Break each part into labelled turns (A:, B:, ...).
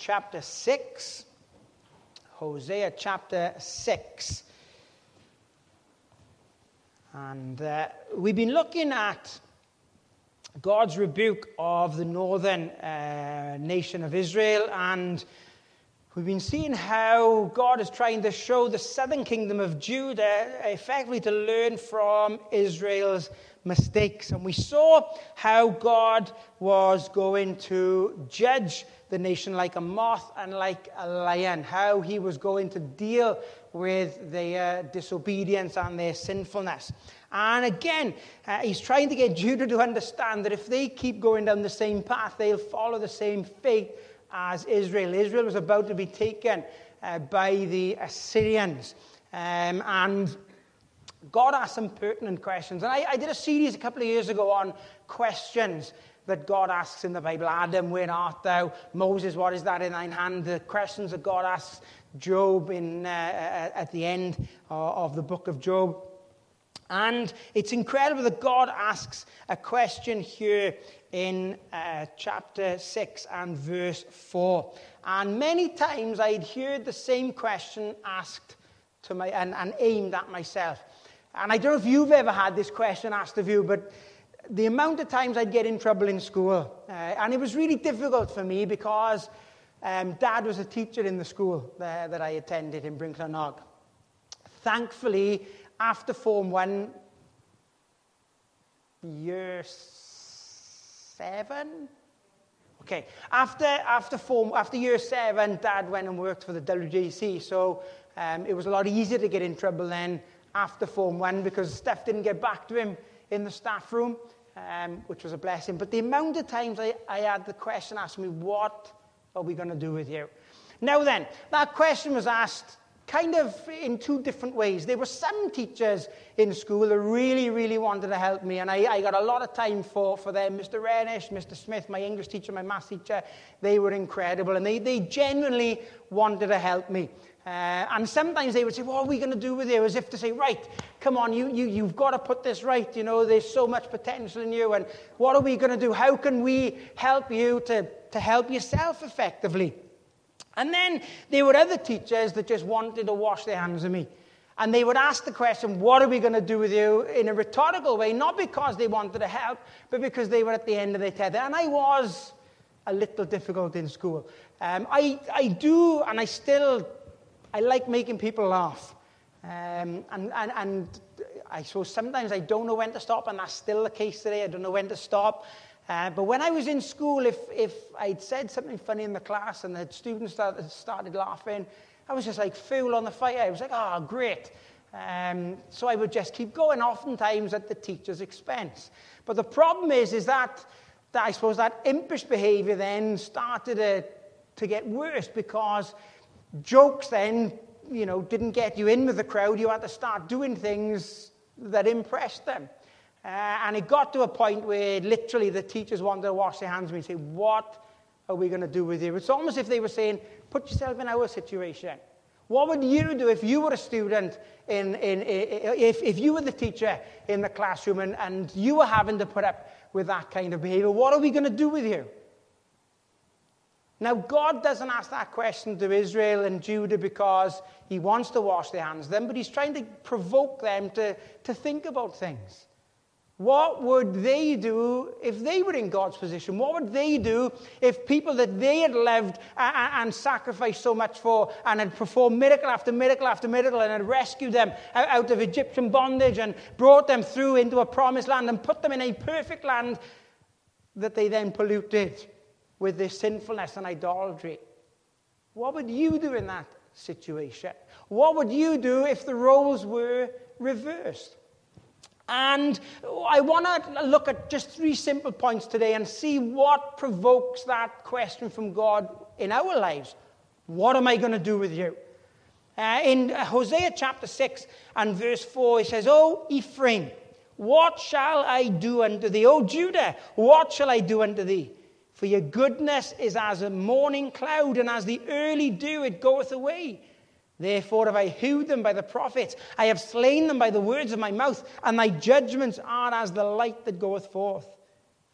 A: chapter 6. Hosea chapter 6. And we've been looking at God's rebuke of the northern nation of Israel, and we've been seeing how God is trying to show the southern kingdom of Judah effectively to learn from Israel's mistakes. And we saw how God was going to judge the nation like a moth and like a lion, how he was going to deal with their disobedience and their sinfulness. And again, he's trying to get Judah to understand that if they keep going down the same path, they'll follow the same fate as Israel. Israel was about to be taken by the Assyrians. And God asked some pertinent questions. And I did a series a couple of years ago on questions that God asks in the Bible. Adam, where art thou? Moses, what is that in thine hand? The questions that God asks Job at the end of the book of Job. And it's incredible that God asks a question here in chapter 6 and verse 4. And many times I'd heard the same question asked to me and aimed at myself. And I don't know if you've ever had this question asked of you, but the amount of times I'd get in trouble in school. And it was really difficult for me because Dad was a teacher in the school that I attended in Brinclanog. Thankfully, after Form 1, year 7? Okay. After year 7, Dad went and worked for the WJC. So it was a lot easier to get in trouble then after Form 1 because stuff didn't get back to him in the staff room, which was a blessing. But the amount of times I had the question asked me, what are we going to do with you? Now then, that question was asked kind of in two different ways. There were some teachers in school that really, really wanted to help me, and I got a lot of time for them. Mr. Renish, Mr. Smith, my English teacher, my maths teacher, they were incredible, and they genuinely wanted to help me. And sometimes they would say, what are we going to do with you? As if to say, right, come on, you've got to put this right. You know, there's so much potential in you, and what are we going to do? How can we help you to help yourself effectively? And then there were other teachers that just wanted to wash their hands of me. And they would ask the question, what are we going to do with you? In a rhetorical way, not because they wanted to help, but because they were at the end of their tether. And I was a little difficult in school. I like making people laugh. And I suppose sometimes I don't know when to stop, and that's still the case today. I don't know when to stop. But when I was in school, if I'd said something funny in the class and the students started laughing, I was just like fuel on the fire. I was like, oh, great. So I would just keep going, oftentimes at the teacher's expense. But the problem is that I suppose that impish behavior then started to get worse because jokes then, didn't get you in with the crowd. You had to start doing things that impressed them. And it got to a point where literally the teachers wanted to wash their hands of me and say, what are we going to do with you? It's almost if they were saying, put yourself in our situation. What would you do if you were a student, if you were the teacher in the classroom and you were having to put up with that kind of behavior? What are we going to do with you? Now, God doesn't ask that question to Israel and Judah because he wants to wash their hands of them, but he's trying to provoke them to think about things. What would they do if they were in God's position? What would they do if people that they had loved and sacrificed so much for and had performed miracle after miracle after miracle and had rescued them out of Egyptian bondage and brought them through into a promised land and put them in a perfect land that they then polluted with their sinfulness and idolatry? What would you do in that situation? What would you do if the roles were reversed? And I want to look at just 3 simple points today and see what provokes that question from God in our lives. What am I going to do with you? In Hosea chapter 6 and verse 4, it says, O Ephraim, what shall I do unto thee? O Judah, what shall I do unto thee? For your goodness is as a morning cloud, and as the early dew it goeth away. Therefore have I hewed them by the prophets. I have slain them by the words of my mouth, and thy judgments are as the light that goeth forth.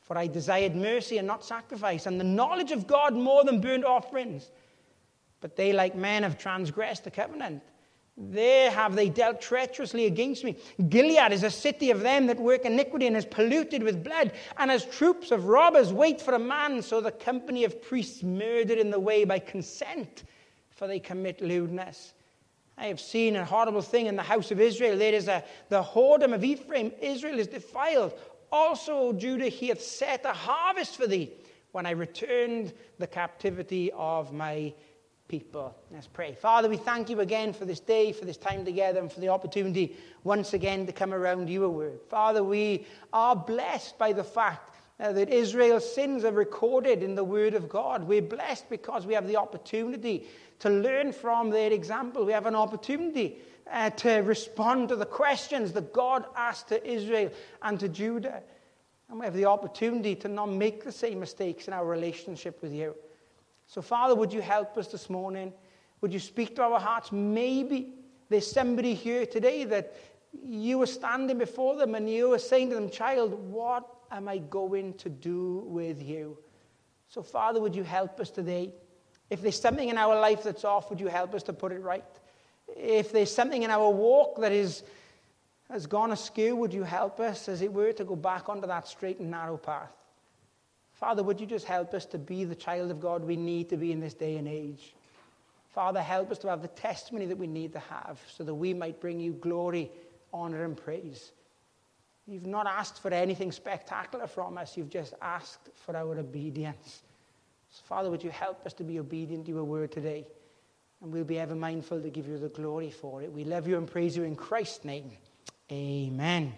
A: For I desired mercy and not sacrifice, and the knowledge of God more than burnt offerings. But they, like men, have transgressed the covenant. There have they dealt treacherously against me. Gilead is a city of them that work iniquity and is polluted with blood. And as troops of robbers wait for a man, so the company of priests murdered in the way by consent, for they commit lewdness. I have seen a horrible thing in the house of Israel. There is the whoredom of Ephraim. Israel is defiled. Also, O Judah, he hath set a harvest for thee when I returned the captivity of my people. Let's pray. Father, we thank you again for this day, for this time together, and for the opportunity once again to come around your word. Father, we are blessed by the fact that Israel's sins are recorded in the word of God. We're blessed because we have the opportunity to learn from their example. We have an opportunity to respond to the questions that God asked to Israel and to Judah. And we have the opportunity to not make the same mistakes in our relationship with you. So, Father, would you help us this morning? Would you speak to our hearts? Maybe there's somebody here today that you were standing before them and you were saying to them, child, what am I going to do with you? So, Father, would you help us today? If there's something in our life that's off, would you help us to put it right? If there's something in our walk that has gone askew, would you help us, as it were, to go back onto that straight and narrow path? Father, would you just help us to be the child of God we need to be in this day and age? Father, help us to have the testimony that we need to have so that we might bring you glory, honor, and praise. You've not asked for anything spectacular from us. You've just asked for our obedience. So, Father, would you help us to be obedient to your word today? And we'll be ever mindful to give you the glory for it. We love you and praise you in Christ's name. Amen.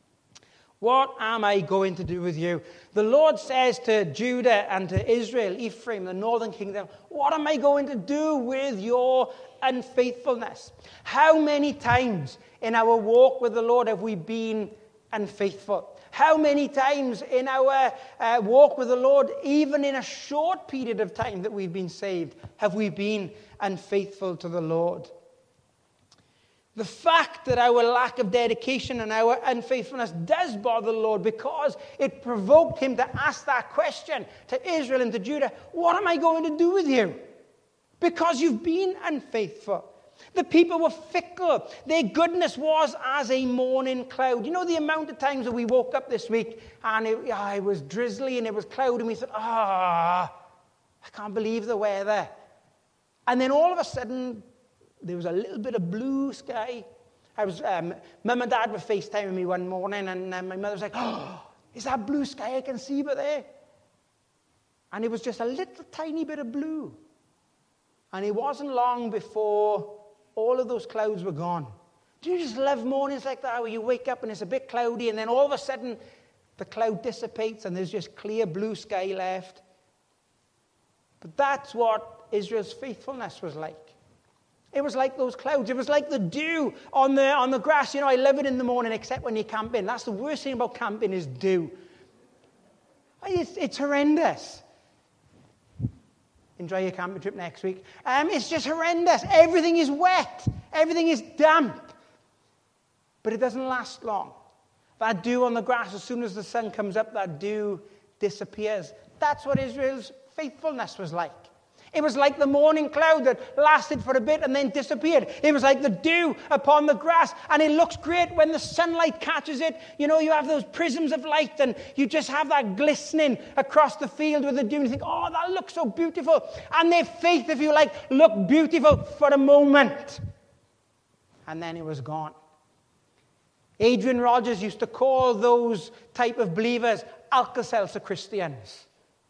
A: What am I going to do with you? The Lord says to Judah and to Israel, Ephraim, the northern kingdom, what am I going to do with your unfaithfulness? How many times in our walk with the Lord have we been unfaithful? How many times in our walk with the Lord, even in a short period of time that we've been saved, have we been unfaithful to the Lord? The fact that our lack of dedication and our unfaithfulness does bother the Lord because it provoked him to ask that question to Israel and to Judah, what am I going to do with you? Because you've been unfaithful. The people were fickle. Their goodness was as a morning cloud. You know the amount of times that we woke up this week and it was drizzly and it was cloudy and we thought, I can't believe the weather. And then all of a sudden, there was a little bit of blue sky. Mum and Dad were FaceTiming me one morning, and my mother was like, is that blue sky I can see over there? And it was just a little tiny bit of blue. And it wasn't long before all of those clouds were gone. Do you just love mornings like that, where you wake up and it's a bit cloudy, and then all of a sudden the cloud dissipates and there's just clear blue sky left? But that's what Israel's faithfulness was like. It was like those clouds. It was like the dew on the grass. You know, I love it in the morning, except when you're camping. That's the worst thing about camping is dew. It's horrendous. Enjoy your camping trip next week. It's just horrendous. Everything is wet. Everything is damp. But it doesn't last long. That dew on the grass, as soon as the sun comes up, that dew disappears. That's what Israel's faithfulness was like. It was like the morning cloud that lasted for a bit and then disappeared. It was like the dew upon the grass, and it looks great when the sunlight catches it. You know, you have those prisms of light, and you just have that glistening across the field with the dew, and you think, oh, that looks so beautiful. And their faith, if you like, looked beautiful for a moment. And then it was gone. Adrian Rogers used to call those type of believers Alka-Seltzer Christians.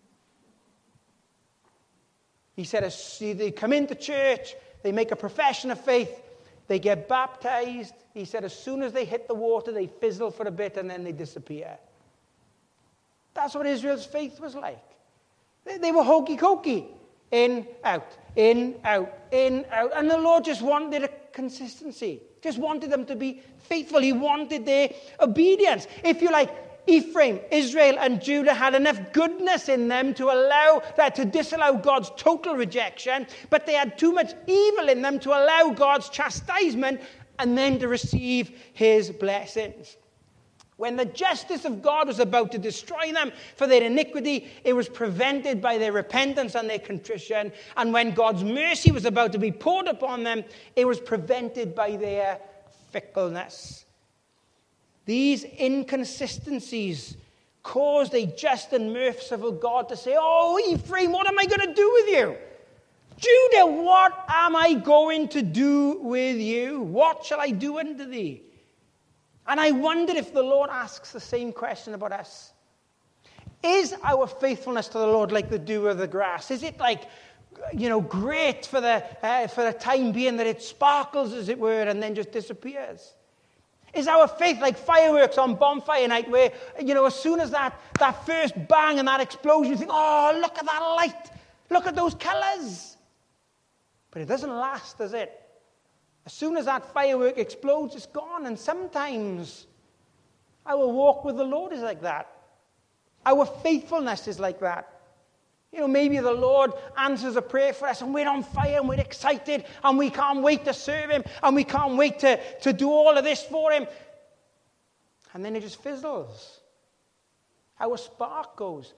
A: He said, as they come into church, they make a profession of faith, they get baptized. He said, as soon as they hit the water, they fizzle for a bit and then they disappear. That's what Israel's faith was like. They were hokey-cokey. In, out, in, out, in, out. And the Lord just wanted a consistency. Just wanted them to be faithful. He wanted their obedience. If you like, Ephraim, Israel, and Judah had enough goodness in them to disallow God's total rejection, but they had too much evil in them to allow God's chastisement and then to receive his blessings. When the justice of God was about to destroy them for their iniquity, it was prevented by their repentance and their contrition. And when God's mercy was about to be poured upon them, it was prevented by their fickleness. These inconsistencies caused a just and merciful God to say, "Oh, Ephraim, what am I going to do with you? Judah, what am I going to do with you? What shall I do unto thee?" And I wonder if the Lord asks the same question about us. Is our faithfulness to the Lord like the dew of the grass? Is it like, great for the time being, that it sparkles, as it were, and then just disappears? Is our faith like fireworks on bonfire night where, as soon as that first bang and that explosion, you think, "Oh, look at that light. Look at those colors." But it doesn't last, does it? As soon as that firework explodes, it's gone. And sometimes our walk with the Lord is like that. Our faithfulness is like that. Maybe the Lord answers a prayer for us and we're on fire and we're excited and we can't wait to serve him and we can't wait to do all of this for him. And then it just fizzles. Our spark goes.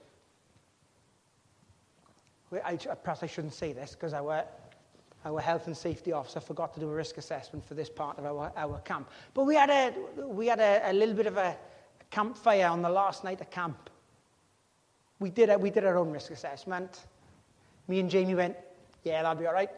A: Perhaps I shouldn't say this because our health and safety officer forgot to do a risk assessment for this part of our camp. But we had a little bit of a campfire on the last night of camp. We did our own risk assessment. Me and Jamie went, "Yeah, that'll be all right."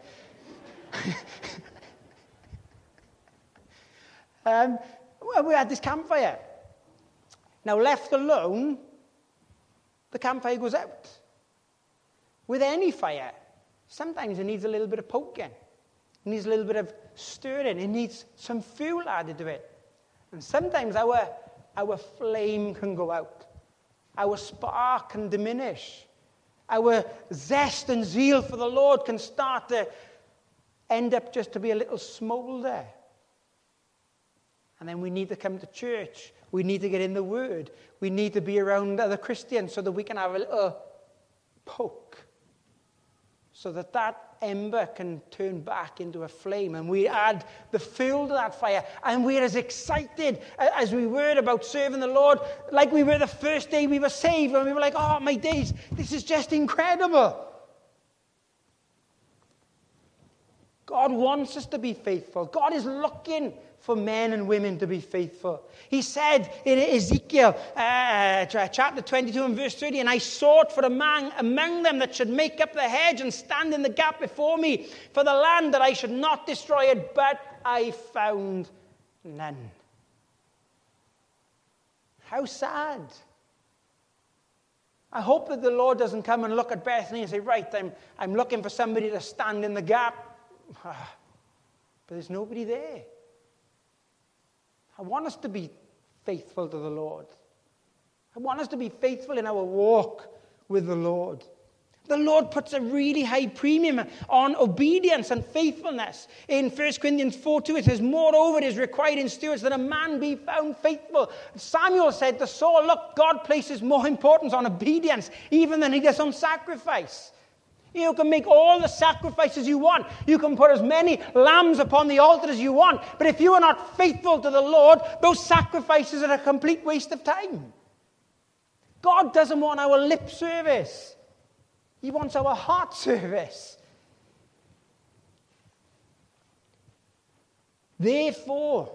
A: We had this campfire. Now, left alone, the campfire goes out. With any fire, sometimes it needs a little bit of poking. It needs a little bit of stirring. It needs some fuel added to it. And sometimes our flame can go out. Our spark can diminish. Our zest and zeal for the Lord can start to end up just to be a little smolder. And then we need to come to church. We need to get in the Word. We need to be around other Christians so that we can have a little poke. So that ember can turn back into a flame, and we add the fuel to that fire, and we're as excited as we were about serving the Lord, like we were the first day we were saved, and we were like, "Oh, my days, this is just incredible." God wants us to be faithful. God is looking for men and women to be faithful. He said in Ezekiel chapter 22 and verse 30, "And I sought for a man among them that should make up the hedge and stand in the gap before me for the land, that I should not destroy it, but I found none." How sad. I hope that the Lord doesn't come and look at Bethany and say, "Right, I'm looking for somebody to stand in the gap." But there's nobody there. I want us to be faithful to the Lord. I want us to be faithful in our walk with the Lord. The Lord puts a really high premium on obedience and faithfulness. In 1 Corinthians 4:2, it says, "Moreover, it is required in stewards that a man be found faithful." Samuel said to Saul, "Look, God places more importance on obedience even than he does on sacrifice." You can make all the sacrifices you want. You can put as many lambs upon the altar as you want. But if you are not faithful to the Lord, those sacrifices are a complete waste of time. God doesn't want our lip service. He wants our heart service. Therefore,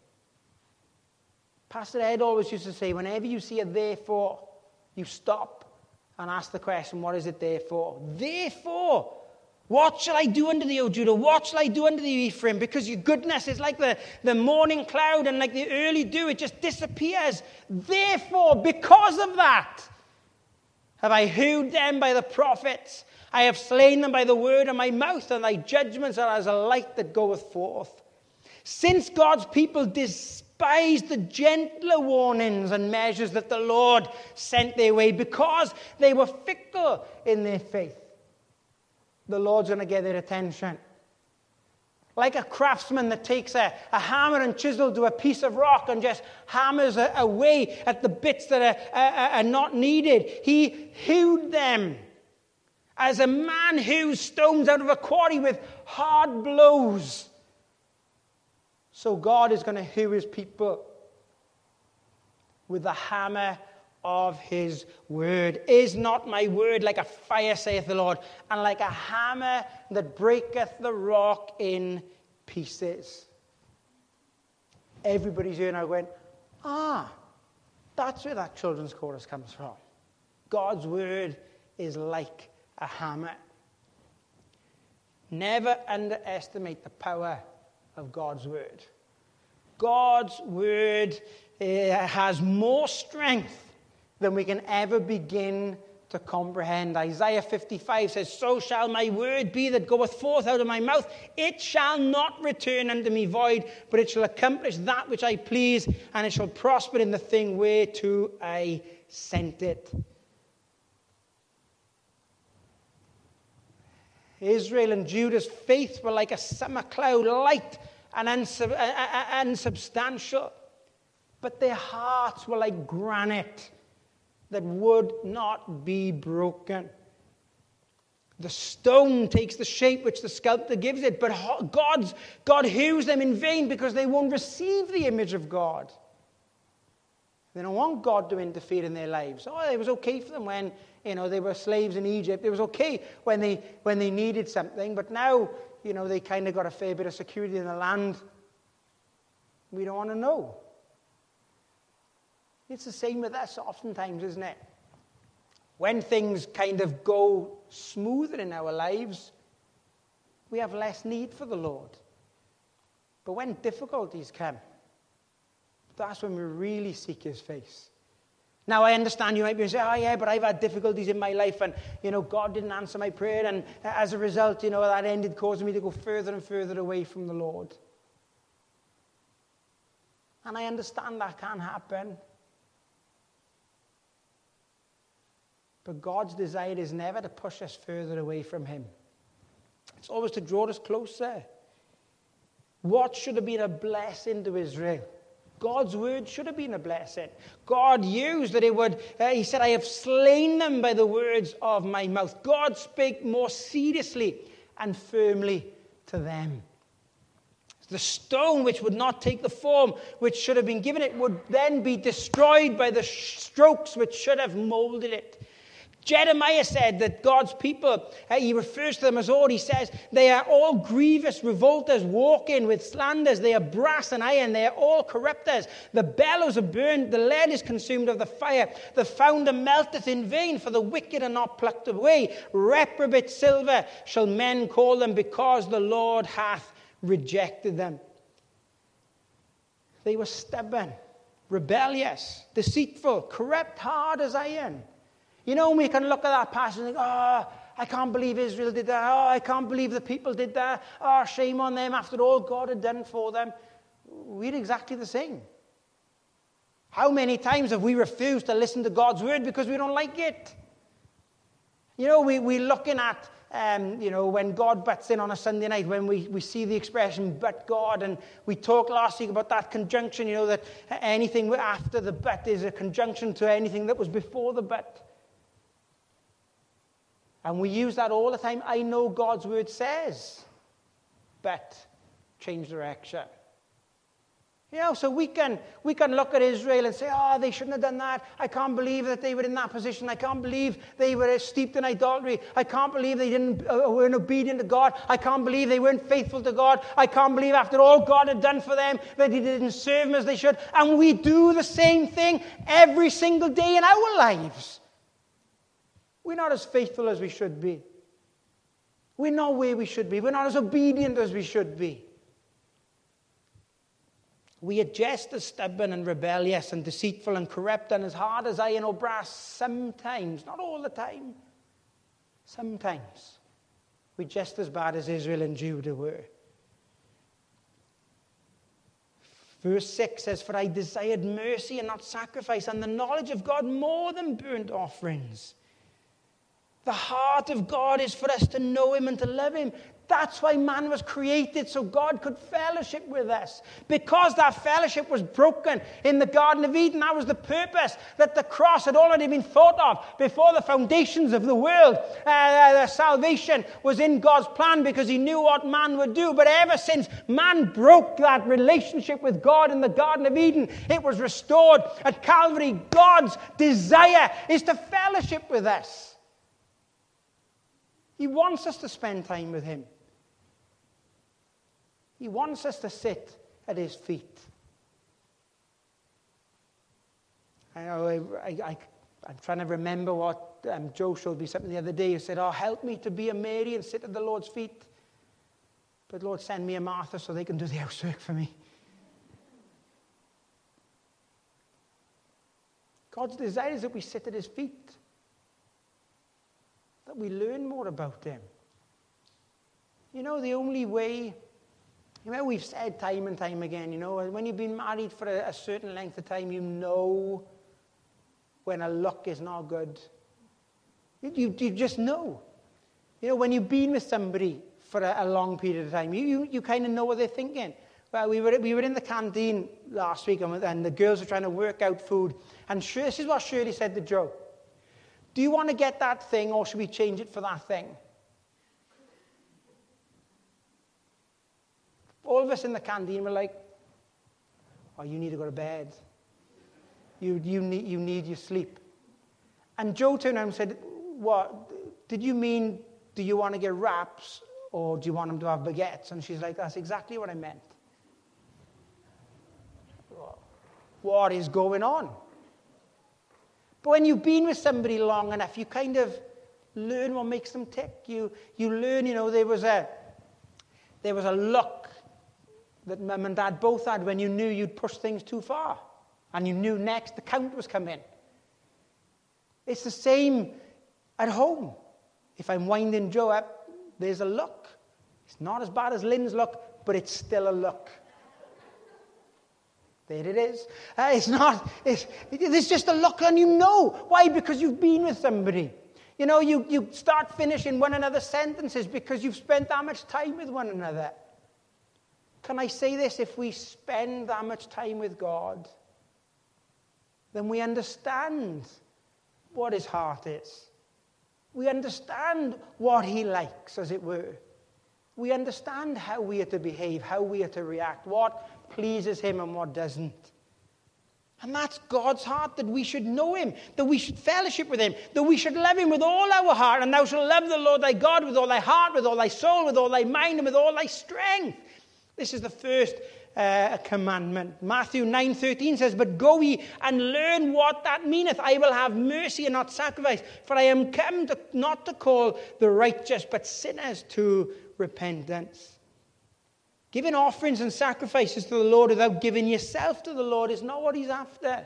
A: Pastor Ed always used to say, whenever you see a therefore, you stop and ask the question, what is it there for? Therefore, what shall I do unto thee, O Judah? What shall I do unto thee, Ephraim? Because your goodness is like the morning cloud and like the early dew. It just disappears. Therefore, because of that, have I hewed them by the prophets. I have slain them by the word of my mouth, and thy judgments are as a light that goeth forth. Since God's people despised the gentler warnings and measures that the Lord sent their way, because they were fickle in their faith, the Lord's going to get their attention. Like a craftsman that takes a hammer and chisel to a piece of rock and just hammers away at the bits that are not needed. He hewed them as a man hews stones out of a quarry with hard blows. So God is going to hew his people. with the hammer of his word. Is not my word like a fire, saith the Lord, and like a hammer that breaketh the rock in pieces? Everybody's here now going, that's where that children's chorus comes from. God's word is like a hammer. Never underestimate the power of God's word. God's word has more strength than we can ever begin to comprehend. Isaiah 55 says, so shall my word be that goeth forth out of my mouth. It shall not return unto me void, but it shall accomplish that which I please, and it shall prosper in the thing whereto I sent it. Israel and Judah's faith were like a summer cloud, light and unsubstantial. But their hearts were like granite that would not be broken. The stone takes the shape which the sculptor gives it, but God hews them in vain because they won't receive the image of God. They don't want God to interfere in their lives. It was okay for them when they were slaves in Egypt. It was okay when they needed something, but now they kind of got a fair bit of security in the land. We don't want to know. It's the same with us oftentimes, isn't it? When things kind of go smoother in our lives, we have less need for the Lord. But when difficulties come, that's when we really seek his face. Now, I understand you might be saying, but I've had difficulties in my life and, God didn't answer my prayer. And as a result, that ended causing me to go further and further away from the Lord. And I understand that can happen. But God's desire is never to push us further away from him. It's always to draw us closer. What should have been a blessing to Israel? God's word should have been a blessing. God used that it would, he said, I have slain them by the words of my mouth. God spake more seriously and firmly to them. The stone which would not take the form which should have been given it would then be destroyed by the strokes which should have molded it. Jeremiah said that God's people, he refers to them as all, he says, they are all grievous revolters, walking with slanders. They are brass and iron. They are all corrupters. The bellows are burned. The lead is consumed of the fire. The founder melteth in vain, for the wicked are not plucked away. Reprobate silver shall men call them, because the Lord hath rejected them. They were stubborn, rebellious, deceitful, corrupt, hard as iron. We can look at that passage and think, I can't believe Israel did that. I can't believe the people did that. Shame on them after all God had done for them. We're exactly the same. How many times have we refused to listen to God's word because we don't like it? We're looking at, when God butts in on a Sunday night, when we see the expression, but God, and we talked last week about that conjunction, that anything after the but is a conjunction to anything that was before the but. And we use that all the time. I know God's word says, but change direction. So we can look at Israel and say, they shouldn't have done that. I can't believe that they were in that position. I can't believe they were steeped in idolatry. I can't believe they weren't obedient to God. I can't believe they weren't faithful to God. I can't believe after all God had done for them that he didn't serve them as they should. And we do the same thing every single day in our lives. We're not as faithful as we should be. We're not where we should be. We're not as obedient as we should be. We are just as stubborn and rebellious and deceitful and corrupt and as hard as iron or brass sometimes, not all the time. Sometimes. We're just as bad as Israel and Judah were. Verse 6 says, for I desired mercy and not sacrifice, and the knowledge of God more than burnt offerings. The heart of God is for us to know him and to love him. That's why man was created, so God could fellowship with us. Because that fellowship was broken in the Garden of Eden, that was the purpose, that the cross had already been thought of before the foundations of the world. The salvation was in God's plan because he knew what man would do. But ever since man broke that relationship with God in the Garden of Eden, it was restored at Calvary. God's desire is to fellowship with us. He wants us to spend time with him. He wants us to sit at his feet. I know I'm trying to remember what Joe showed me something the other day. He said, help me to be a Mary and sit at the Lord's feet. But Lord, send me a Martha so they can do the housework for me. God's desire is that we sit at his feet. That we learn more about him. You know, the only way... we've said time and time again, when you've been married for a certain length of time, you know when a look is not good. You just know. When you've been with somebody for a long period of time, you kind of know what they're thinking. Well, we were in the canteen last week, and the girls were trying to work out food. And this is what Shirley said to Joe. Do you want to get that thing, or should we change it for that thing? All of us in the canteen were like, you need to go to bed. You need your sleep. And Joe turned around and said, what? Did you mean, do you want to get wraps or do you want them to have baguettes? And she's like, that's exactly what I meant. What is going on? But when you've been with somebody long enough, you kind of learn what makes them tick. You learn, there was a look that Mum and Dad both had when you knew you'd pushed things too far. And you knew next the count was coming. It's the same at home. If I'm winding Joe up, there's a look. It's not as bad as Lynn's look, but it's still a look. There it is. It's just a look, and you know. Why? Because you've been with somebody. You start finishing one another's sentences because you've spent that much time with one another. Can I say this? If we spend that much time with God, then we understand what his heart is. We understand what he likes, as it were. We understand how we are to behave, how we are to react, what pleases him and what doesn't. And that's God's heart, that we should know him, that we should fellowship with him, that we should love him with all our heart. And thou shalt love the Lord thy God with all thy heart, with all thy soul, with all thy mind, and with all thy strength. This is the first commandment. Matthew 9:13 says, but go ye and learn what that meaneth. I will have mercy and not sacrifice, for I am come not to call the righteous, but sinners to repentance. Giving offerings and sacrifices to the Lord without giving yourself to the Lord is not what he's after.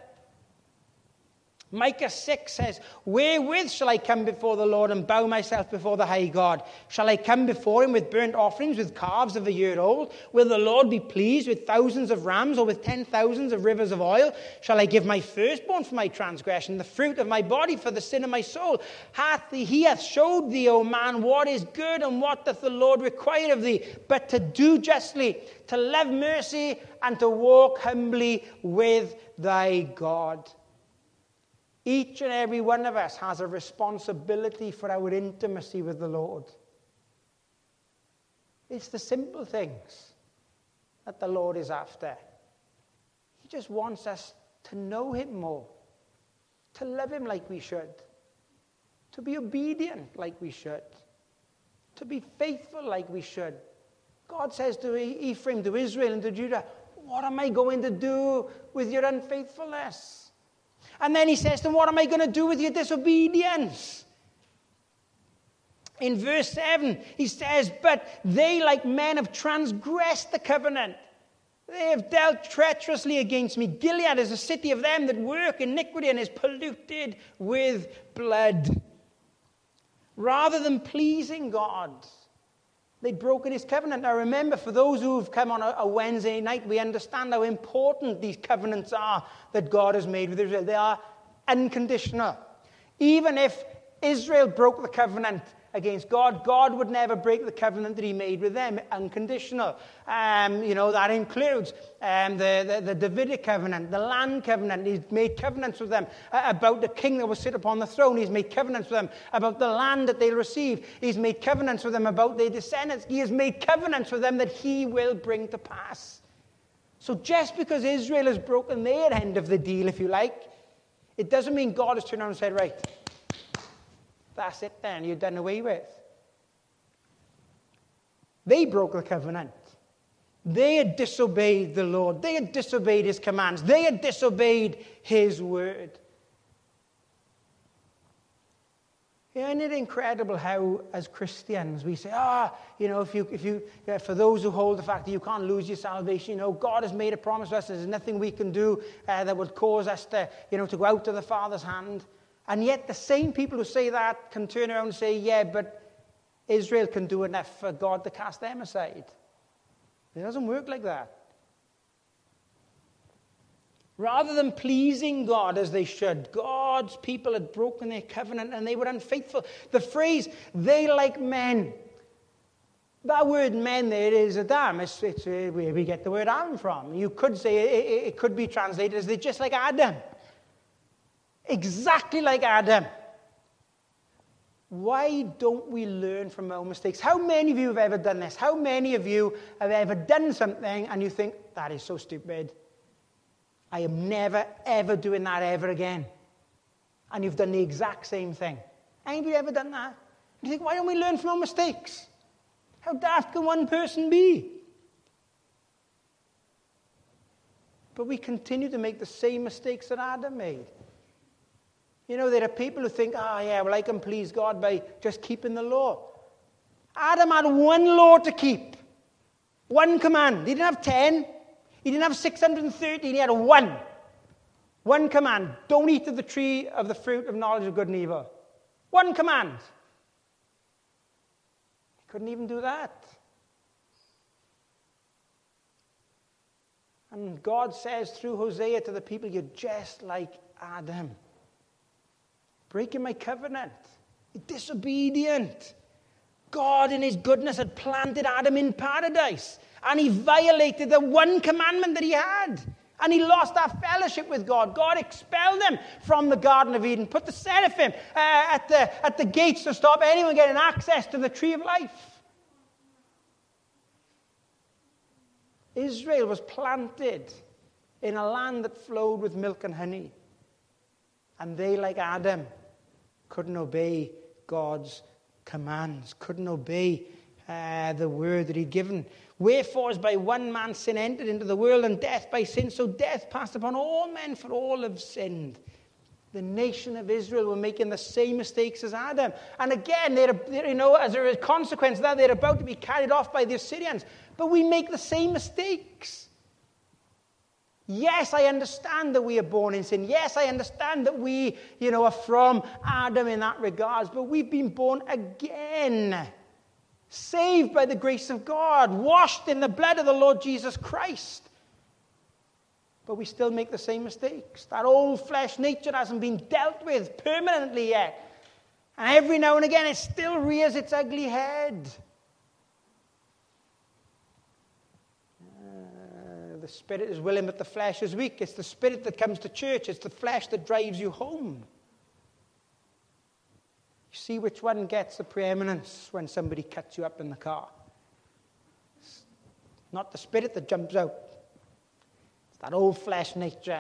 A: Micah 6 says, wherewith shall I come before the Lord and bow myself before the high God? Shall I come before him with burnt offerings, with calves of a year old? Will the Lord be pleased with thousands of rams, or with 10,000s of rivers of oil? Shall I give my firstborn for my transgression, the fruit of my body for the sin of my soul? He hath showed thee, O man, what is good, and what doth the Lord require of thee, but to do justly, to love mercy, and to walk humbly with thy God. Each and every one of us has a responsibility for our intimacy with the Lord. It's the simple things that the Lord is after. He just wants us to know him more, to love him like we should, to be obedient like we should, to be faithful like we should. God says to Ephraim, to Israel, and to Judah, what am I going to do with your unfaithfulness? And then he says to them, what am I going to do with your disobedience? In verse 7, he says, but they like men have transgressed the covenant. They have dealt treacherously against me. Gilead is a city of them that work iniquity and is polluted with blood. Rather than pleasing God, they'd broken his covenant. Now remember, for those who've come on a Wednesday night, we understand how important these covenants are that God has made with Israel. They are unconditional. Even if Israel broke the covenant against God. God would never break the covenant that he made with them, unconditional. That includes the Davidic covenant, the land covenant. He's made covenants with them about the king that will sit upon the throne. He's made covenants with them about the land that they'll receive. He's made covenants with them about their descendants. He has made covenants with them that he will bring to pass. So just because Israel has broken their end of the deal, if you like, it doesn't mean God has turned around and said, right, that's it then, you're done away with. They broke the covenant. They had disobeyed the Lord. They had disobeyed his commands. They had disobeyed his word. Isn't it incredible how, as Christians, we say, for those who hold the fact that you can't lose your salvation, God has made a promise to us. There's nothing we can do that would cause us to go out of the Father's hand. And yet the same people who say that can turn around and say, yeah, but Israel can do enough for God to cast them aside. It doesn't work like that. Rather than pleasing God as they should, God's people had broken their covenant and they were unfaithful. The phrase, they like men. That word men there is Adam. It's where we get the word Adam from. You could say it could be translated as they're just like Adam. Exactly like Adam. Why don't we learn from our mistakes? How many of you have ever done this? How many of you have ever done something and you think, that is so stupid. I am never, ever doing that ever again. And you've done the exact same thing. Any of you ever done that? And you think, why don't we learn from our mistakes? How daft can one person be? But we continue to make the same mistakes that Adam made. There are people who think, I can please God by just keeping the law. Adam had one law to keep. One command. He didn't have 10. He didn't have 613. He had one. One command. Don't eat of the tree of the fruit of knowledge of good and evil. One command. He couldn't even do that. And God says through Hosea to the people, you're just like Adam. Breaking my covenant. Disobedient. God in his goodness had planted Adam in paradise. And he violated the one commandment that he had. And he lost that fellowship with God. God expelled him from the Garden of Eden. Put the seraphim at the gates to stop anyone getting access to the tree of life. Israel was planted in a land that flowed with milk and honey. And they, like Adam, couldn't obey God's commands, couldn't obey the word that he'd given. Wherefore, as by one man sin entered into the world, and death by sin, so death passed upon all men, for all have sinned. The nation of Israel were making the same mistakes as Adam. And again, as a consequence of that, they're about to be carried off by the Assyrians. But we make the same mistakes. Yes, I understand that we are born in sin. Yes, I understand that we, are from Adam in that regards. But we've been born again. Saved by the grace of God. Washed in the blood of the Lord Jesus Christ. But we still make the same mistakes. That old flesh nature hasn't been dealt with permanently yet. And every now and again it still rears its ugly head. The spirit is willing, but the flesh is weak. It's the spirit that comes to church. It's the flesh that drives you home. You see which one gets the preeminence when somebody cuts you up in the car. It's not the spirit that jumps out. It's that old flesh nature.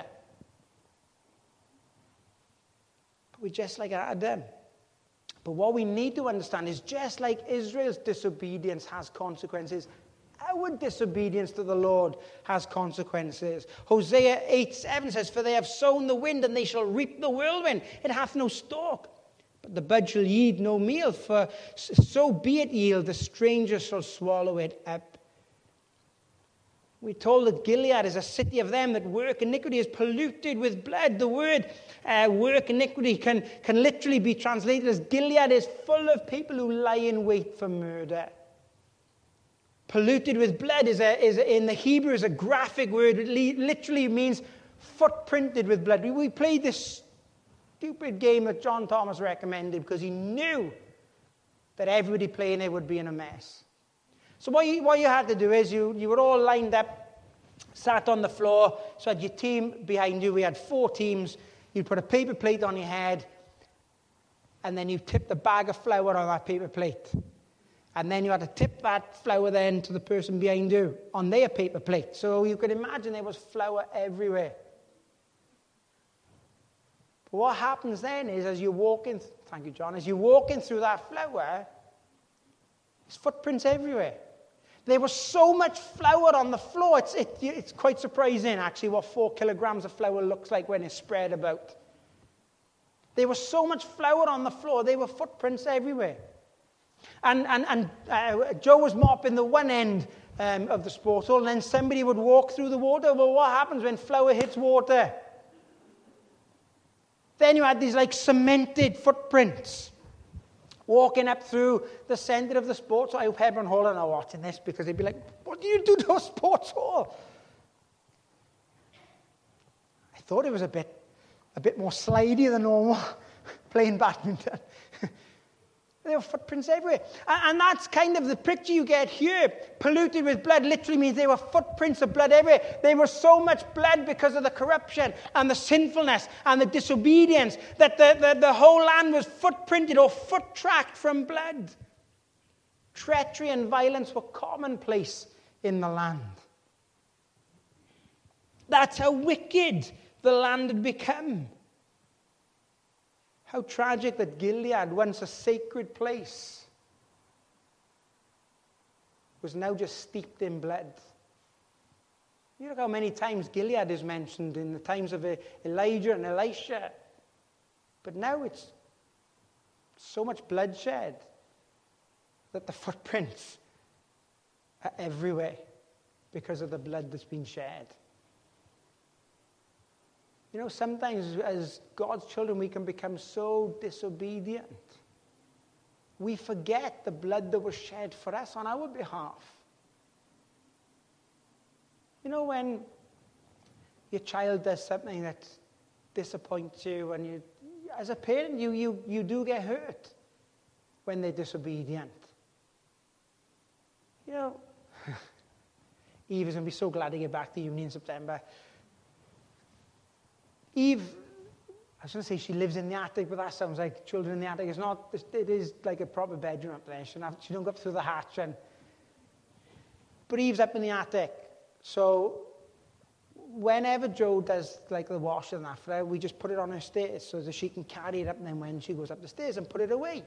A: But we're just like Adam. But what we need to understand is just like Israel's disobedience has consequences, our disobedience to the Lord has consequences. Hosea 8:7 says, for they have sown the wind, and they shall reap the whirlwind. It hath no stalk, but the bud shall yield no meal. For so be it yield, the stranger shall swallow it up. We're told that Gilead is a city of them that work iniquity, is polluted with blood. The word work iniquity can literally be translated as Gilead is full of people who lie in wait for murder. Polluted with blood is in the Hebrew is a graphic word. It literally means footprinted with blood. We played this stupid game that John Thomas recommended because he knew that everybody playing it would be in a mess. So what you had to do is you were all lined up, sat on the floor, so had your team behind you. We had 4 teams. You'd put a paper plate on your head, and then you tipped a bag of flour on that paper plate. And then you had to tip that flour then to the person behind you on their paper plate. So you could imagine there was flour everywhere. But what happens then is as you're walking, thank you, John, as you're walking through that flour, there's footprints everywhere. There was so much flour on the floor, it's quite surprising actually what 4 kilograms of flour looks like when it's spread about. There was so much flour on the floor, there were footprints everywhere. And Joe was mopping the one end of the sports hall, and then somebody would walk through the water. Well, what happens when flour hits water? Then you had these like cemented footprints walking up through the centre of the sports hall. I hope Hebron Hall are not watching this because they'd be like, what do you do to a sports hall? I thought it was a bit more slidey than normal, playing badminton. There were footprints everywhere. And that's kind of the picture you get here. Polluted with blood literally means there were footprints of blood everywhere. There was so much blood because of the corruption and the sinfulness and the disobedience that the whole land was footprinted or foot-tracked from blood. Treachery and violence were commonplace in the land. That's how wicked the land had become. How tragic that Gilead, once a sacred place, was now just steeped in blood. You look how many times Gilead is mentioned in the times of Elijah and Elisha. But now it's so much bloodshed that the footprints are everywhere because of the blood that's been shed. You know, sometimes as God's children, we can become so disobedient. We forget the blood that was shed for us on our behalf. You know, when your child does something that disappoints you, and you, as a parent, you do get hurt when they're disobedient. You know, Eve is going to be so glad to get back to uni in September. Eve, I was going to say she lives in the attic, but that sounds like children in the attic. It's not. It is like a proper bedroom up there. She don't go up through the hatch. But Eve's up in the attic. So whenever Joe does like the washing and that for her, we just put it on her stairs so that she can carry it up, and then when she goes up the stairs and put it away.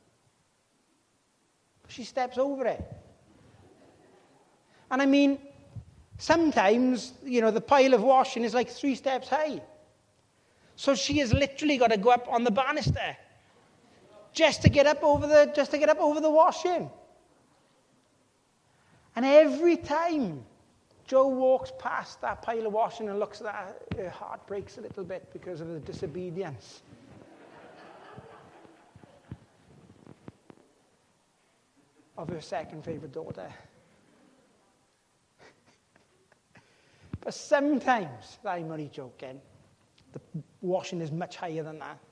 A: She steps over it. And I mean, sometimes, you know, the pile of washing is like 3 steps high. So she has literally got to go up on the banister just to get up over the washing. And every time Joe walks past that pile of washing and looks at that, her heart breaks a little bit because of the disobedience. Of her second favorite daughter. But sometimes, I'm only joking, the washing is much higher than that.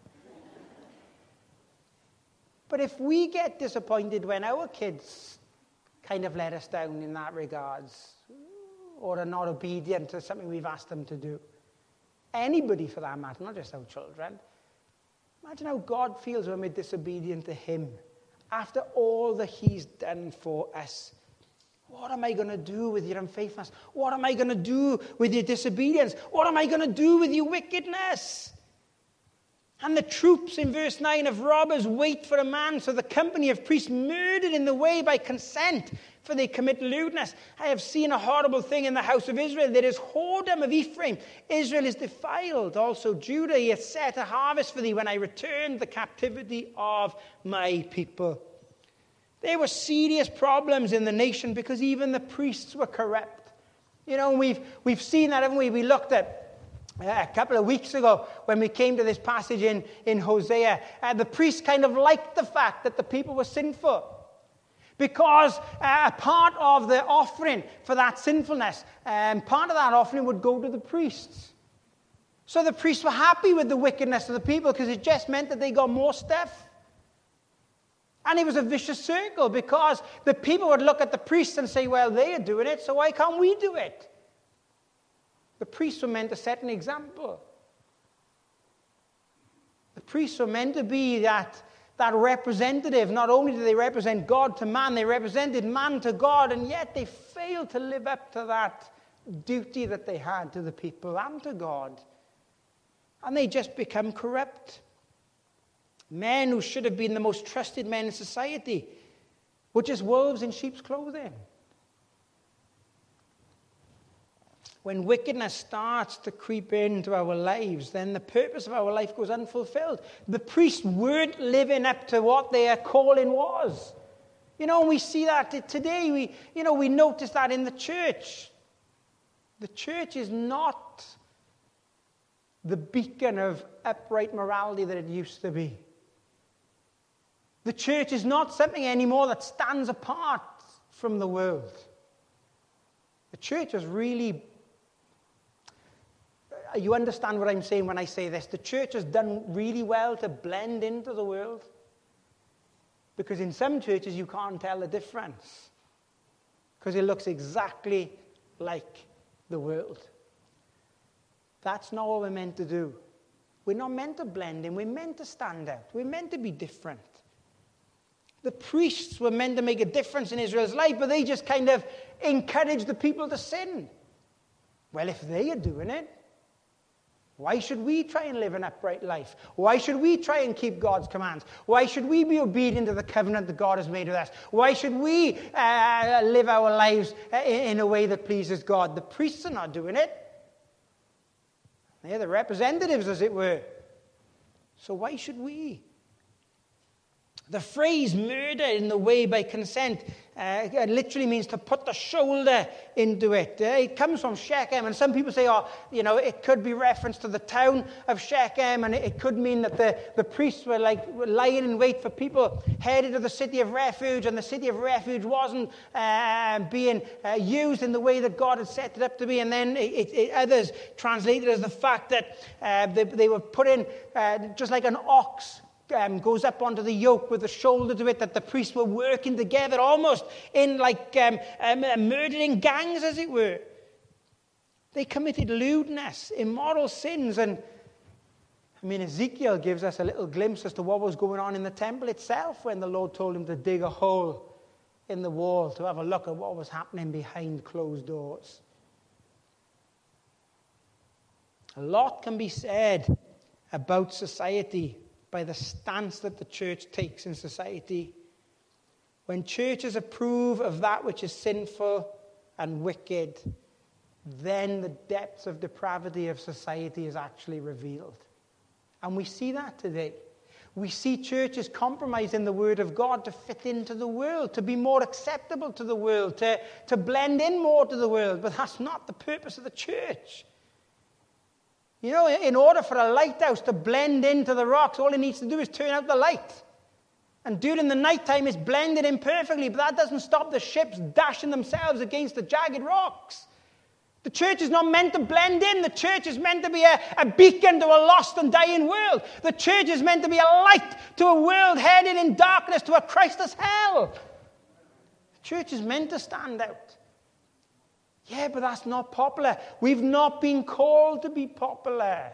A: But if we get disappointed when our kids kind of let us down in that regards, or are not obedient to something we've asked them to do, anybody for that matter, not just our children, imagine how God feels when we're disobedient to him after all that he's done for us. What am I going to do with your unfaithfulness? What am I going to do with your disobedience? What am I going to do with your wickedness? And the troops in verse 9 of robbers wait for a man, so the company of priests murdered in the way by consent, for they commit lewdness. I have seen a horrible thing in the house of Israel. There is whoredom of Ephraim. Israel is defiled. Also Judah, he hath set a harvest for thee when I returned the captivity of my people. There were serious problems in the nation because even the priests were corrupt. You know, we've seen that, haven't we? We looked at a couple of weeks ago when we came to this passage in Hosea. The priests kind of liked the fact that the people were sinful because part of the offering for that sinfulness, part of that offering would go to the priests. So the priests were happy with the wickedness of the people because it just meant that they got more stuff. And it was a vicious circle because the people would look at the priests and say, well, they are doing it, so why can't we do it? The priests were meant to set an example. The priests were meant to be that representative. Not only did they represent God to man, they represented man to God, and yet they failed to live up to that duty that they had to the people and to God. And they just become corrupt. Men who should have been the most trusted men in society were just wolves in sheep's clothing. When wickedness starts to creep into our lives, then the purpose of our life goes unfulfilled. The priests weren't living up to what their calling was. And we see that today. We notice that in the church. The church is not the beacon of upright morality that it used to be. The church is not something anymore that stands apart from the world. The church is really... You understand what I'm saying when I say this. The church has done really well to blend into the world. Because in some churches you can't tell the difference. Because it looks exactly like the world. That's not what we're meant to do. We're not meant to blend in. We're meant to stand out. We're meant to be different. The priests were meant to make a difference in Israel's life, but they just kind of encouraged the people to sin. Well, if they are doing it, why should we try and live an upright life? Why should we try and keep God's commands? Why should we be obedient to the covenant that God has made with us? Why should we live our lives in a way that pleases God? The priests are not doing it. They're the representatives, as it were. So why should we? The phrase murder in the way by consent literally means to put the shoulder into it. It comes from Shechem, and some people say, it could be reference to the town of Shechem, and it could mean that the priests were lying in wait for people headed to the city of refuge, and the city of refuge wasn't being used in the way that God had set it up to be. And then others translate it as the fact that they were put in just like an ox goes up onto the yoke with the shoulder to it, that the priests were working together almost in murdering gangs, as it were. They committed lewdness, immoral sins, and Ezekiel gives us a little glimpse as to what was going on in the temple itself when the Lord told him to dig a hole in the wall to have a look at what was happening behind closed doors. A lot can be said about society by the stance that the church takes in society. When churches approve of that which is sinful and wicked, then the depths of depravity of society is actually revealed. And we see that today. We see churches compromising the word of God to fit into the world, to be more acceptable to the world, to blend in more to the world. But that's not the purpose of the church. In order for a lighthouse to blend into the rocks, all it needs to do is turn out the light. And during the nighttime, it's blended in perfectly, but that doesn't stop the ships dashing themselves against the jagged rocks. The church is not meant to blend in. The church is meant to be a beacon to a lost and dying world. The church is meant to be a light to a world headed in darkness to a Christless hell. The church is meant to stand out. Yeah, but that's not popular. We've not been called to be popular.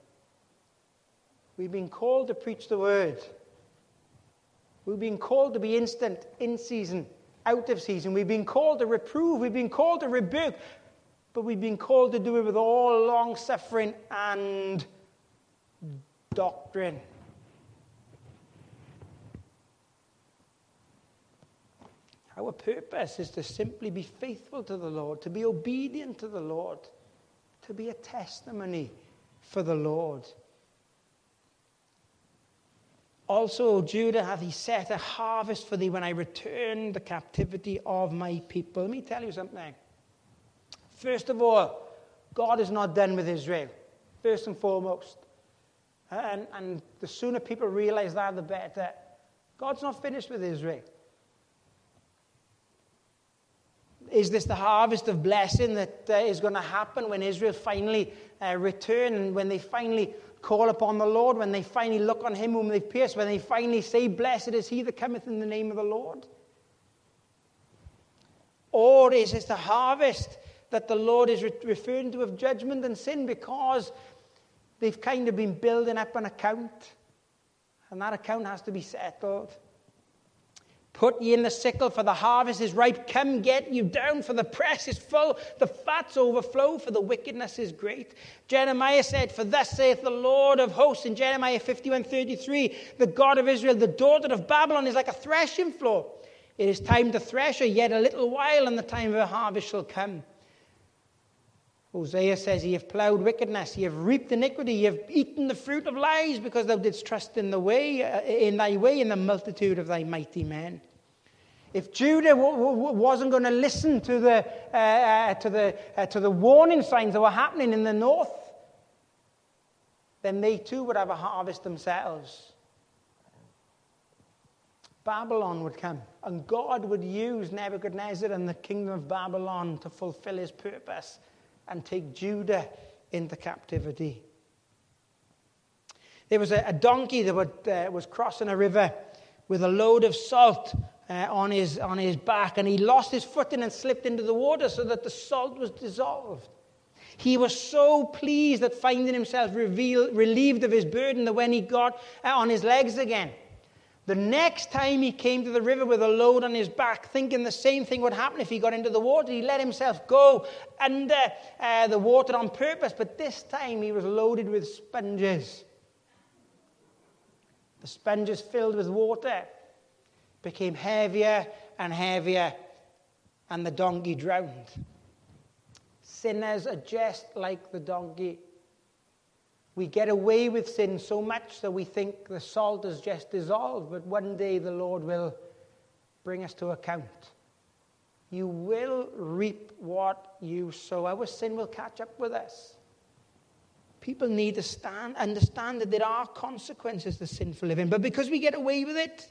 A: We've been called to preach the word. We've been called to be instant, in season, out of season. We've been called to reprove. We've been called to rebuke. But we've been called to do it with all long-suffering and doctrine. Our purpose is to simply be faithful to the Lord, to be obedient to the Lord, to be a testimony for the Lord. Also, Judah, hath he set a harvest for thee when I return the captivity of my people. Let me tell you something. First of all, God is not done with Israel, first and foremost. And the sooner people realize that, the better. God's not finished with Israel. Is this the harvest of blessing that is going to happen when Israel finally return, and when they finally call upon the Lord, when they finally look on him whom they've pierced, when they finally say, "Blessed is he that cometh in the name of the Lord"? Or is this the harvest that the Lord is referring to of judgment and sin, because they've kind of been building up an account, and that account has to be settled? Put ye in the sickle, for the harvest is ripe. Come, get you down, for the press is full. The fats overflow, for the wickedness is great. Jeremiah said, "For thus saith the Lord of hosts," in Jeremiah 51:33, "the God of Israel, the daughter of Babylon is like a threshing floor. It is time to thresh her, yet a little while, and the time of her harvest shall come." Hosea says, "Ye have plowed wickedness, ye have reaped iniquity, ye have eaten the fruit of lies, because thou didst trust in thy way, in the multitude of thy mighty men." If Judah wasn't going to listen to the warning signs that were happening in the north, then they too would have a harvest themselves. Babylon would come, and God would use Nebuchadnezzar and the kingdom of Babylon to fulfill his purpose and take Judah into captivity. There was a donkey that was crossing a river with a load of salt on his back, and he lost his footing and slipped into the water so that the salt was dissolved. He was so pleased at finding himself relieved of his burden that when he got on his legs again, the next time he came to the river with a load on his back, thinking the same thing would happen if he got into the water, he let himself go under the water on purpose, but this time he was loaded with sponges. The sponges filled with water became heavier and heavier, and the donkey drowned. Sinners are just like the donkey. We get away with sin so much that we think the salt is just dissolved, but one day the Lord will bring us to account. You will reap what you sow. Our sin will catch up with us. People need to understand that there are consequences to sinful living, but because we get away with it,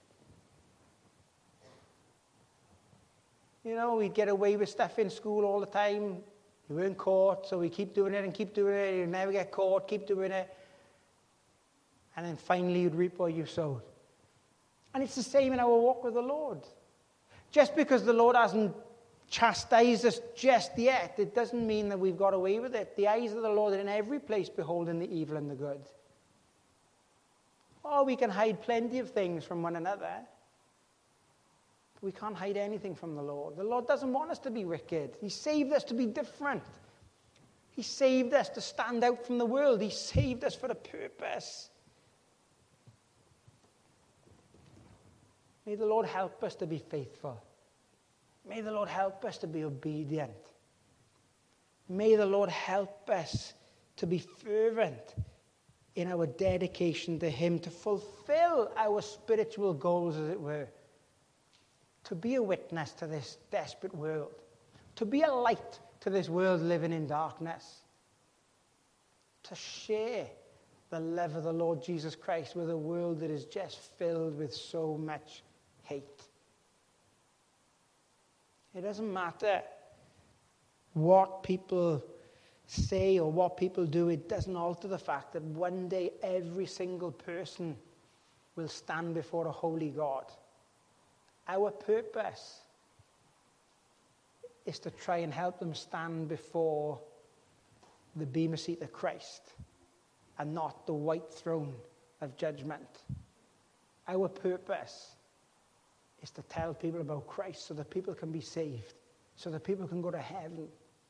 A: we get away with stuff in school all the time. You weren't caught, so we keep doing it and keep doing it. You never get caught, keep doing it. And then finally you'd reap what you sowed. And it's the same in our walk with the Lord. Just because the Lord hasn't chastised us just yet, it doesn't mean that we've got away with it. The eyes of the Lord are in every place, beholding the evil and the good. Oh, we can hide plenty of things from one another. We can't hide anything from the Lord. The Lord doesn't want us to be wicked. He saved us to be different. He saved us to stand out from the world. He saved us for a purpose. May the Lord help us to be faithful. May the Lord help us to be obedient. May the Lord help us to be fervent in our dedication to him, to fulfill our spiritual goals, as it were. To be a witness to this desperate world. To be a light to this world living in darkness. To share the love of the Lord Jesus Christ with a world that is just filled with so much hate. It doesn't matter what people say or what people do. It doesn't alter the fact that one day every single person will stand before a holy God. Our purpose is to try and help them stand before the bema seat of Christ and not the white throne of judgment. Our purpose is to tell people about Christ so that people can be saved, so that people can go to heaven.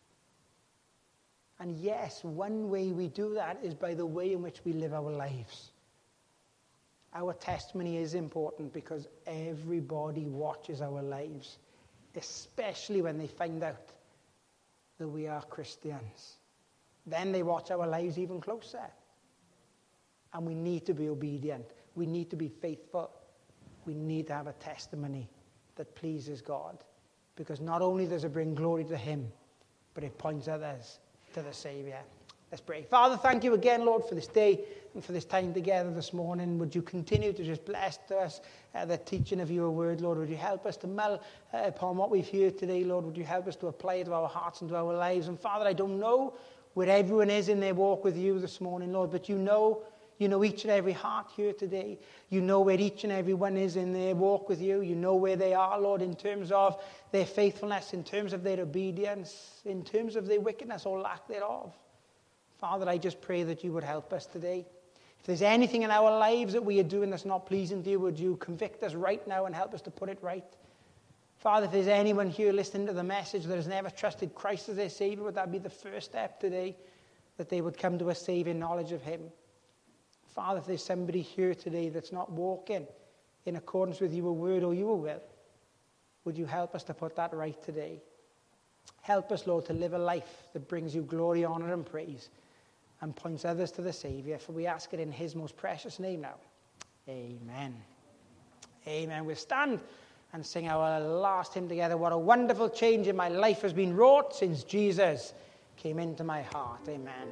A: And yes, one way we do that is by the way in which we live our lives. Our testimony is important because everybody watches our lives, especially when they find out that we are Christians. Then they watch our lives even closer. And we need to be obedient. We need to be faithful. We need to have a testimony that pleases God. Because not only does it bring glory to him, but it points others to the Savior. Let's pray. Father, thank you again, Lord, for this day and for this time together this morning. Would you continue to just bless to us the teaching of your word, Lord? Would you help us to mull upon what we've heard today, Lord? Would you help us to apply it to our hearts and to our lives? And Father, I don't know where everyone is in their walk with you this morning, Lord, but you know each and every heart here today. You know where each and every one is in their walk with you. You know where they are, Lord, in terms of their faithfulness, in terms of their obedience, in terms of their wickedness or lack thereof. Father, I just pray that you would help us today. If there's anything in our lives that we are doing that's not pleasing to you, would you convict us right now and help us to put it right? Father, if there's anyone here listening to the message that has never trusted Christ as their Savior, would that be the first step today, that they would come to a saving knowledge of him? Father, if there's somebody here today that's not walking in accordance with your word or your will, would you help us to put that right today? Help us, Lord, to live a life that brings you glory, honor, and praise, and points others to the Savior. For we ask it in his most precious name now. Amen. Amen. We'll stand and sing our last hymn together. What a wonderful change in my life has been wrought since Jesus came into my heart. Amen.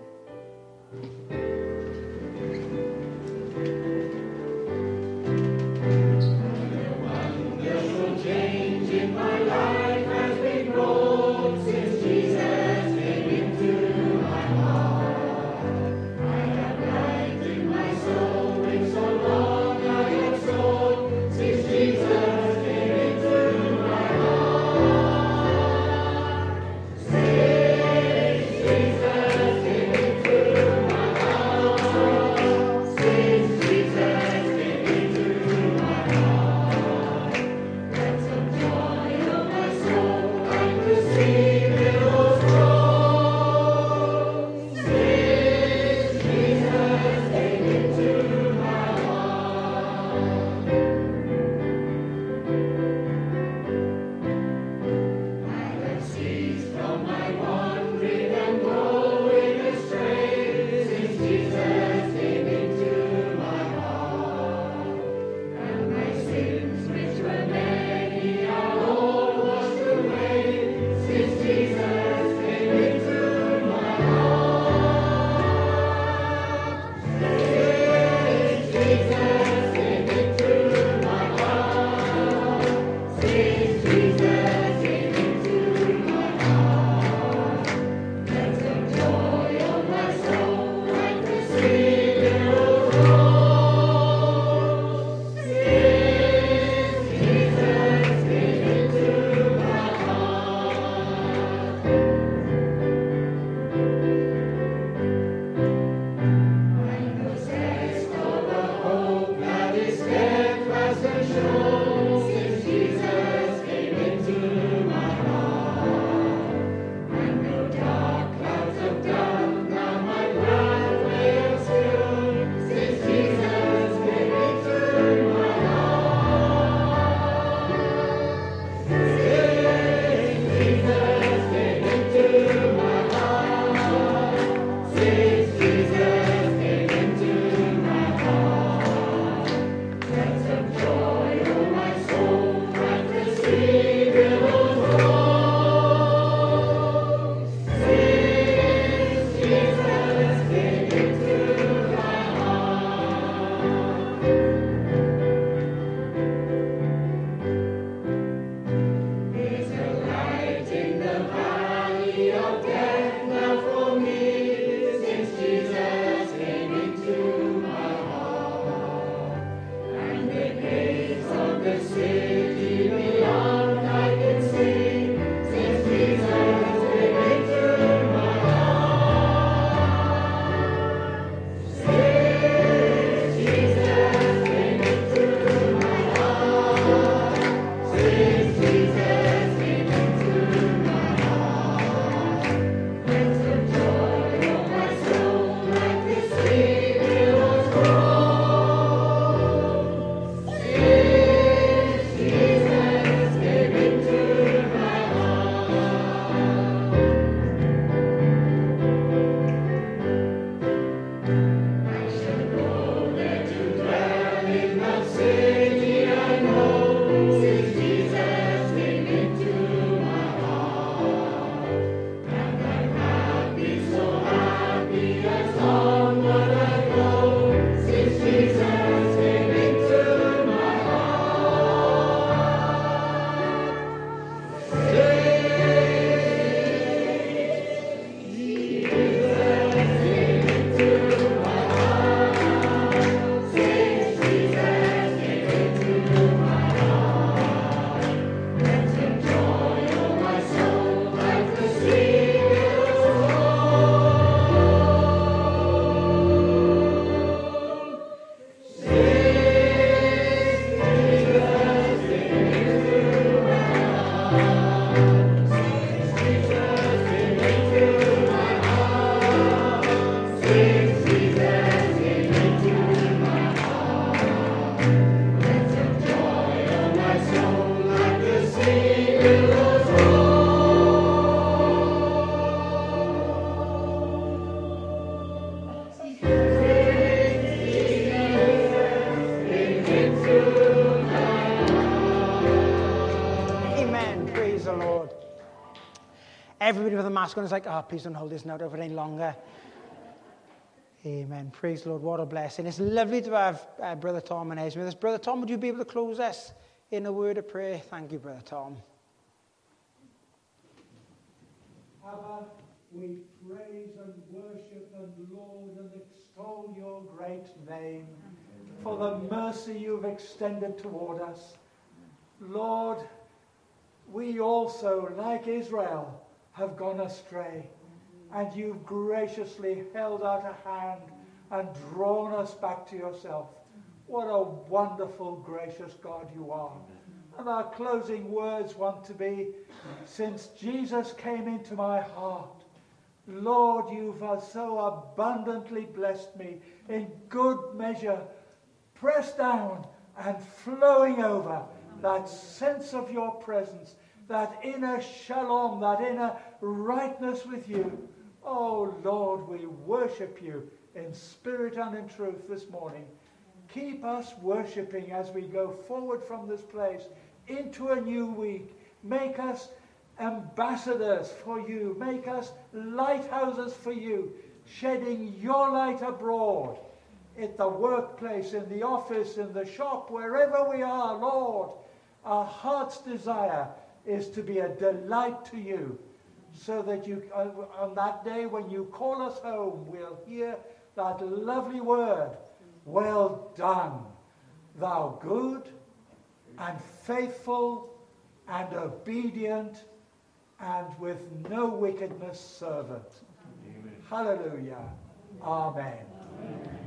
B: Wonderful change in my life has been wrought since Jesus came into my heart. I have light in my soul, which so long I have sought, since Jesus came into my heart. Since Jesus came into my heart.
A: everybody with a mask on is like, oh, please don't hold this note over any longer. Amen. Praise the Lord. What a blessing. It's lovely to have Brother Tom and Esme with us. Brother Tom, would you be able to close us in a word of prayer? Thank you, Brother Tom.
C: Abba, we praise and worship and laud and extol your great name for the mercy you've extended toward us. Lord, we also, like Israel, have gone astray, and you've graciously held out a hand and drawn us back to yourself. What a wonderful, gracious God you are. And our closing words want to be, since Jesus came into my heart, Lord, you've so abundantly blessed me in good measure, pressed down and flowing over, that sense of your presence, that inner shalom, that inner rightness with you. Oh, Lord, we worship you in spirit and in truth this morning. Keep us worshiping as we go forward from this place into a new week. Make us ambassadors for you. Make us lighthouses for you, shedding your light abroad at the workplace, in the office, in the shop, wherever we are, Lord. Our heart's desire is to be a delight to you, so that you, on that day when you call us home, we'll hear that lovely word, well done, thou good and faithful and obedient and with no wickedness servant. Amen. Hallelujah. Amen. Amen.